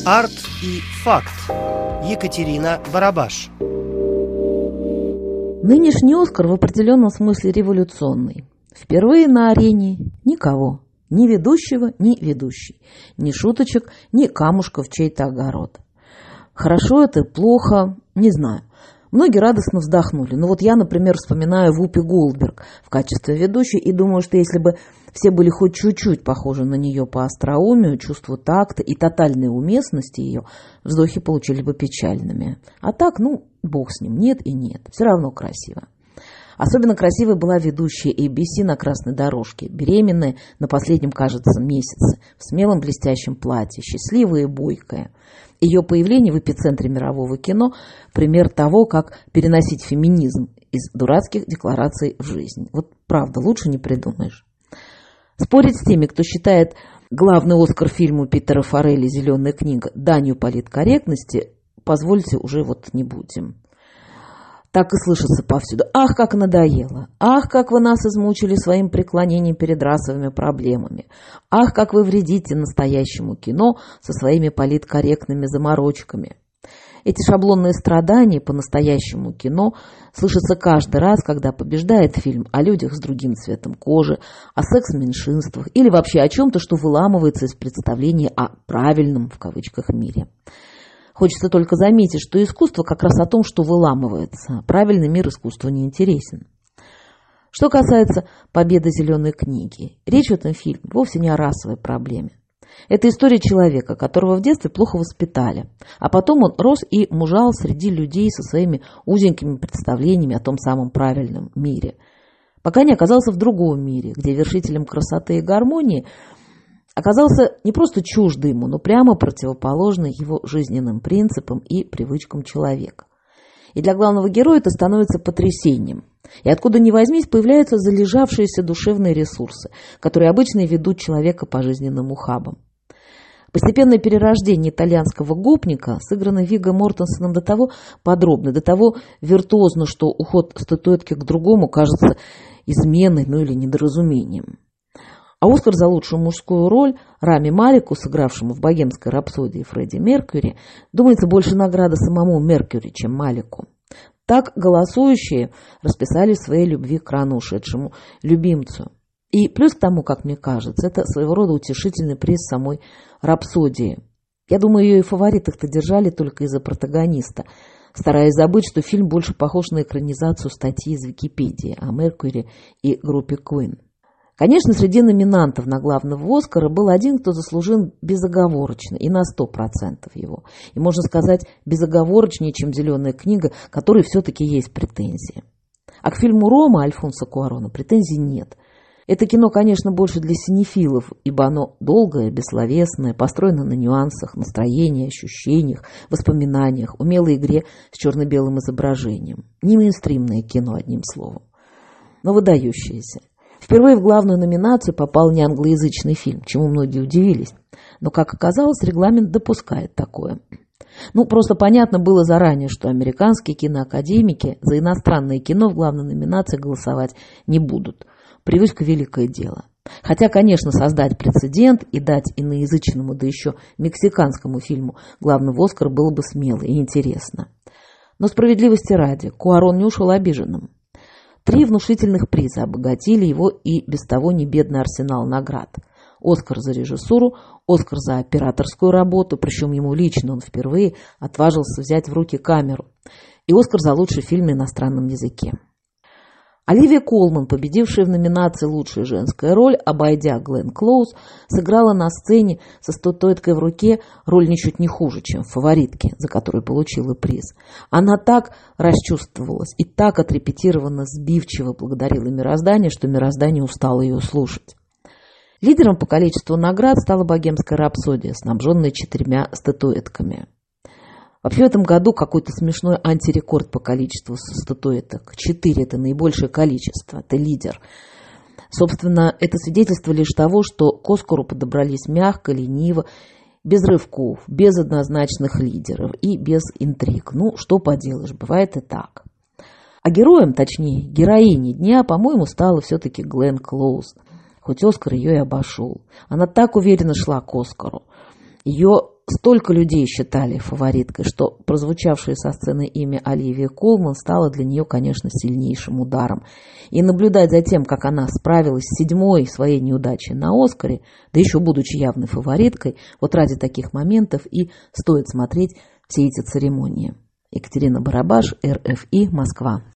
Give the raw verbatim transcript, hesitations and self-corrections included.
Арт и факт. Екатерина Барабаш. Нынешний «Оскар» в определенном смысле революционный. Впервые на арене никого. Ни ведущего, ни ведущей. Ни шуточек, ни камушка в чей-то огород. Хорошо это, плохо, не знаю. Многие радостно вздохнули. Ну вот я, например, вспоминаю Вупи Голдберг в качестве ведущей и думаю, что если бы все были хоть чуть-чуть похожи на нее по остроумию, чувству такта и тотальной уместности ее, вздохи получили бы печальными. А так, ну, бог с ним, нет и нет. Все равно красиво. Особенно красивой была ведущая эй би си на красной дорожке, беременная на последнем, кажется, месяце, в смелом блестящем платье, счастливая и бойкая. Ее появление в эпицентре мирового кино – пример того, как переносить феминизм из дурацких деклараций в жизнь. Вот правда, лучше не придумаешь. Спорить с теми, кто считает главный «Оскар» фильму Питера Фаррелли «Зеленая книга» данью политкорректности, позвольте, уже вот не будем. Так и слышится повсюду. Ах, как надоело! Ах, как вы нас измучили своим преклонением перед расовыми проблемами! Ах, как вы вредите настоящему кино со своими политкорректными заморочками! Эти шаблонные страдания по настоящему кино слышатся каждый раз, когда побеждает фильм о людях с другим цветом кожи, о секс-меньшинствах или вообще о чем-то, что выламывается из представления о «правильном» в кавычках мире. Хочется только заметить, что искусство как раз о том, что выламывается. Правильный мир искусства не интересен. Что касается победы «Зеленой книги», речь в этом фильме вовсе не о расовой проблеме. Это история человека, которого в детстве плохо воспитали, а потом он рос и мужал среди людей со своими узенькими представлениями о том самом правильном мире, пока не оказался в другом мире, где вершителем красоты и гармонии оказался не просто чуждый ему, но прямо противоположный его жизненным принципам и привычкам человека. И для главного героя это становится потрясением. И откуда ни возьмись, появляются залежавшиеся душевные ресурсы, которые обычно ведут человека по жизненным ухабам. Постепенное перерождение итальянского гопника сыграно Вигго Мортенсеном до того подробно, до того виртуозно, что уход статуэтки к другому кажется изменой, ну или недоразумением. А «Оскар» за лучшую мужскую роль Рами Малику, сыгравшему в «Богемской рапсодии» Фредди Меркьюри, думается, больше награда самому Меркьюри, чем Малику. Так голосующие расписали в своей любви к рано ушедшему любимцу. И плюс к тому, как мне кажется, это своего рода утешительный приз самой «Рапсодии». Я думаю, ее и фаворитах-то держали только из-за протагониста, стараясь забыть, что фильм больше похож на экранизацию статьи из Википедии о Меркьюри и группе Queen. Конечно, среди номинантов на главного «Оскара» был один, кто заслужил безоговорочно и на сто процентов его. И, можно сказать, безоговорочнее, чем «Зеленая книга», которой все-таки есть претензии. А к фильму «Рома» Альфонсо Куарона претензий нет. Это кино, конечно, больше для синефилов, ибо оно долгое, бессловесное, построено на нюансах, настроении, ощущениях, воспоминаниях, умелой игре с черно-белым изображением. Не мейнстримное кино, одним словом, но выдающееся. Впервые в главную номинацию попал не англоязычный фильм, чему многие удивились. Но, как оказалось, регламент допускает такое. Ну, просто понятно было заранее, что американские киноакадемики за иностранное кино в главной номинации голосовать не будут. Привычка – великое дело. Хотя, конечно, создать прецедент и дать иноязычному, да еще мексиканскому фильму главного «Оскара» было бы смело и интересно. Но справедливости ради, Куарон не ушел обиженным. Три внушительных приза обогатили его и без того небедный арсенал наград. «Оскар» за режиссуру, «Оскар» за операторскую работу, причем ему лично он впервые отважился взять в руки камеру, и «Оскар» за лучший фильм на иностранном языке. Оливия Колман, победившая в номинации «Лучшая женская роль», обойдя Гленн Клоуз, сыграла на сцене со статуэткой в руке роль ничуть не хуже, чем в «Фаворитке», за которую получила приз. Она так расчувствовалась и так отрепетированно сбивчиво благодарила мироздание, что мироздание устало ее слушать. Лидером по количеству наград стала «Богемская рапсодия», снабженная четырьмя статуэтками. Вообще в этом году какой-то смешной антирекорд по количеству статуэток. Четыре – это наибольшее количество, это лидер. Собственно, это свидетельство лишь того, что к «Оскару» подобрались мягко, лениво, без рывков, без однозначных лидеров и без интриг. Ну, что поделаешь, бывает и так. А героем, точнее, героиней дня, по-моему, стала все-таки Гленн Клоуз. Хоть «Оскар» ее и обошел. Она так уверенно шла к «Оскару». Ее столько людей считали фавориткой, что прозвучавшее со сцены имя Оливия Колман стало для нее, конечно, сильнейшим ударом. И наблюдать за тем, как она справилась с седьмой своей неудачей на «Оскаре», да еще будучи явной фавориткой, вот ради таких моментов и стоит смотреть все эти церемонии. Екатерина Барабаш, эр эф и, Москва.